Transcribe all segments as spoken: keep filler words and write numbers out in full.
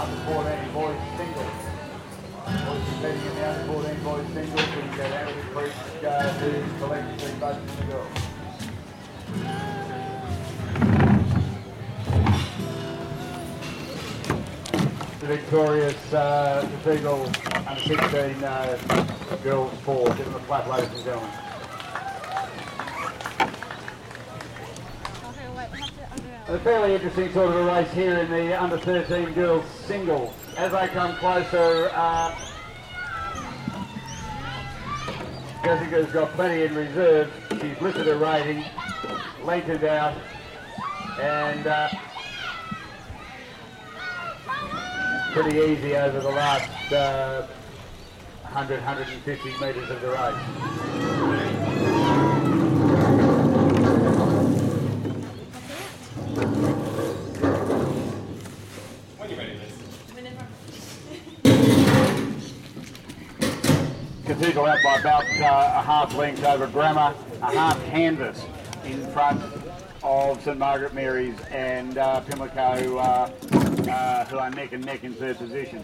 under fourteen boys singles. Boys competing in the under fourteen boys singles. We can get out of the creek uh, to collect three votes from the girls. The victorious uh, Cathedral under sixteen uh, girls four. Give them a clap, ladies and gentlemen. A fairly interesting sort of a race here in the under thirteen girls singles. As they come closer, uh, Jessica's got plenty in reserve. She's lifted her rating, lengthened out, and uh, pretty easy over the last uh, one hundred, one hundred fifty metres of the race. Cathedral out by about uh, a half length over Grammar, a half canvas in front of St Margaret Mary's and uh, Pimlico, uh, uh, who are neck and neck in third position.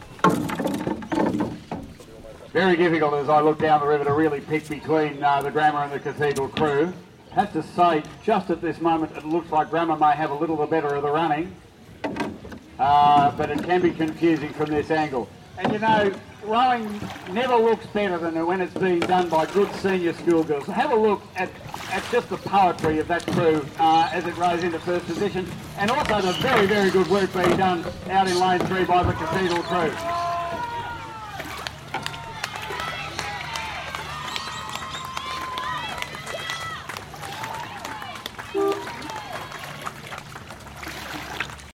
Very difficult as I look down the river to really pick between uh, the Grammar and the Cathedral crew. I have to say, just at this moment, it looks like Grammar may have a little the better of the running, uh, but it can be confusing from this angle. And you know, rowing never looks better than when it's being done by good senior schoolgirls. Have a look at, at just the poetry of that crew uh, as it rows into first position, and also the very, very good work being done out in lane three by the Cathedral crew.